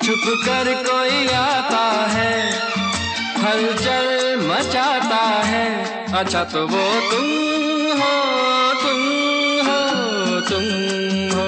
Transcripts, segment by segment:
छुप कर कोई आता है, हलचल मचाता है। अच्छा तो वो तुम हो, तुम हो, तुम हो।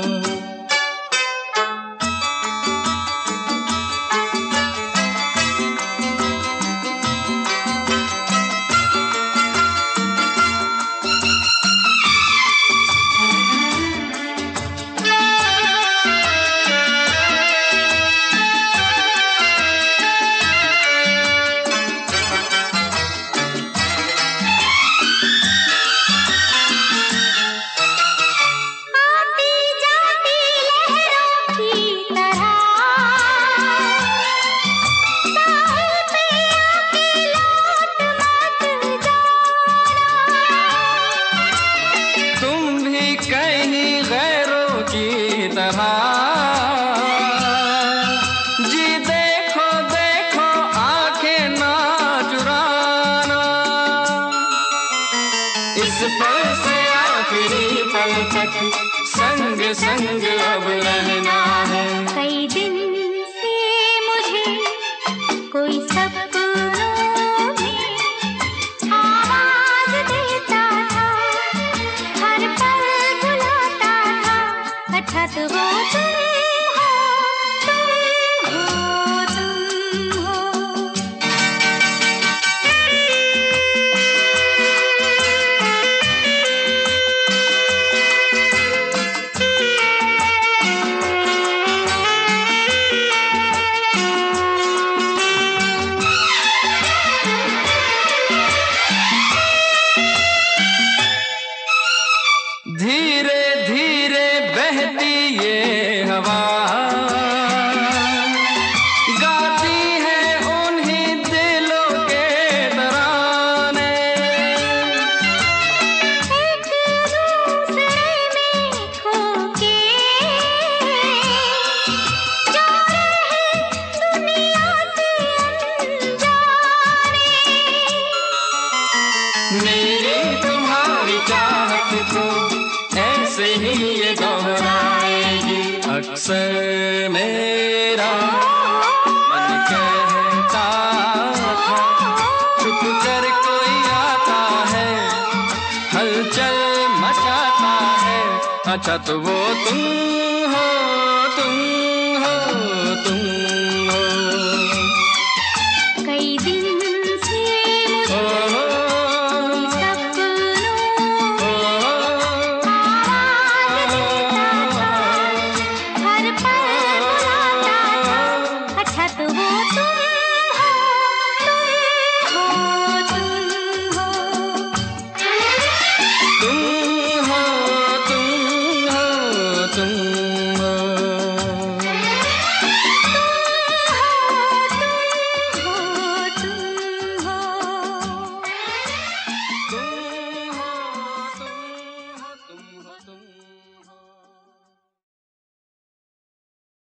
कहीं गैरों की तरह जी देखो देखो आंखें ना चुराना, इस पल से आखिरी पल तक संग संग अब रहना है। कई दिन से मुझे कोई सपनों में आवाज देता था, हर पल बुलाता था। अच्छा तो वो तुम हो, तुम हो, तुम हो। धीरे धीरे बहती ये हवा गाती है उन्हीं दिलों के तराने, एक दूसरे में खो के जा रहे दुनिया से अनजाने। मेरी तुम्हारी चाहत को ऐसे ही ये दोहराएगी। अक्सर मेरा मन कहता था, छुप कर कोई आता है, हलचल मचाता है। अच्छा तो वो तुम हो, तुम हो, तुम